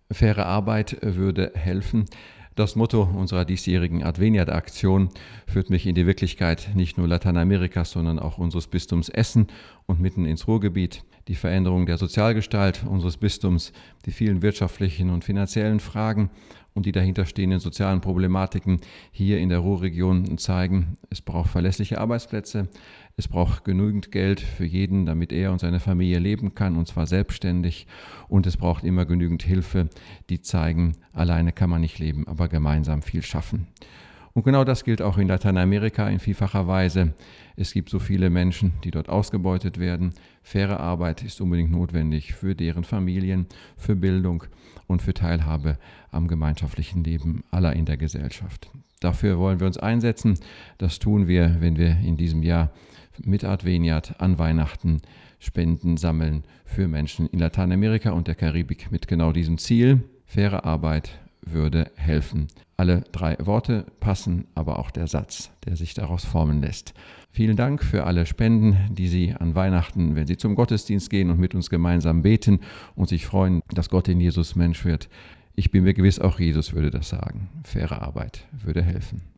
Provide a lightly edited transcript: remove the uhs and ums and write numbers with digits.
Faire Arbeit würde helfen. Das Motto unserer diesjährigen Adveniat-Aktion führt mich in die Wirklichkeit nicht nur Lateinamerikas, sondern auch unseres Bistums Essen und mitten ins Ruhrgebiet. Die Veränderung der Sozialgestalt unseres Bistums, die vielen wirtschaftlichen und finanziellen Fragen und die dahinterstehenden sozialen Problematiken hier in der Ruhrregion zeigen, es braucht verlässliche Arbeitsplätze, es braucht genügend Geld für jeden, damit er und seine Familie leben kann, und zwar selbstständig, und es braucht immer genügend Hilfe, die zeigen, alleine kann man nicht leben, aber gemeinsam viel schaffen. Und genau das gilt auch in Lateinamerika in vielfacher Weise. Es gibt so viele Menschen, die dort ausgebeutet werden. Faire Arbeit ist unbedingt notwendig für deren Familien, für Bildung und für Teilhabe am gemeinschaftlichen Leben aller in der Gesellschaft. Dafür wollen wir uns einsetzen. Das tun wir, wenn wir in diesem Jahr mit Adveniat an Weihnachten Spenden sammeln für Menschen in Lateinamerika und der Karibik mit genau diesem Ziel. Faire Arbeit würde helfen. Alle 3 Worte passen, aber auch der Satz, der sich daraus formen lässt. Vielen Dank für alle Spenden, die Sie an Weihnachten, wenn Sie zum Gottesdienst gehen und mit uns gemeinsam beten und sich freuen, dass Gott in Jesus Mensch wird. Ich bin mir gewiss, auch Jesus würde das sagen. Faire Arbeit würde helfen.